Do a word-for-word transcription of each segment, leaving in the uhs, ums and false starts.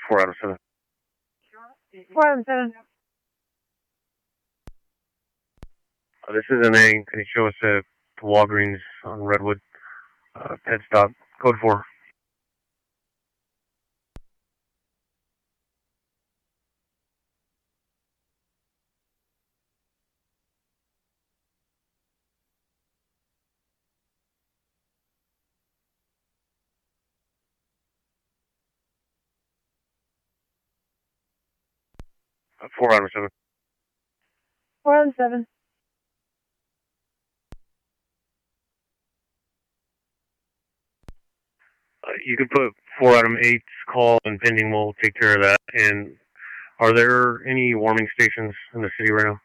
four out of seven. Four out of seven. Uh, this is an A. Can you show us uh, the Walgreens on Redwood? Uh, pet stop. Code four. Uh, four out of seven. Four out of seven. Uh, you could put four out of eight's call and pending. We'll take care of that. And are there any warming stations in the city right now?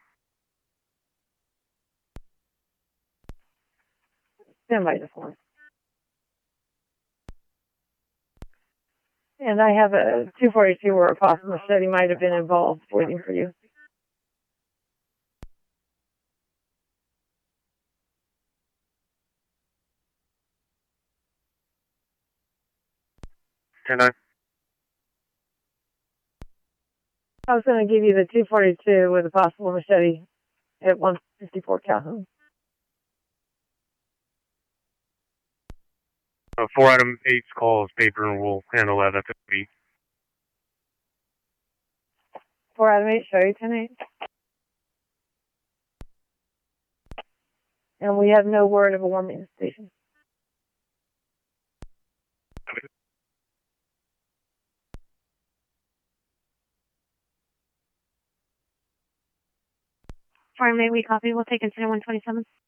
Stand by the phone. And I have a two forty-two where a possible study might have been involved waiting for you. ten nine. I was going to give you the two forty-two with a possible machete at one fifty-four Calhoun. Uh, four out of eight's call is paper, and we'll handle that. That's a beat. Four out of eight, show you ten eight. And we have no word of a warming station. For a May we copy, we'll take incident one twenty-seven.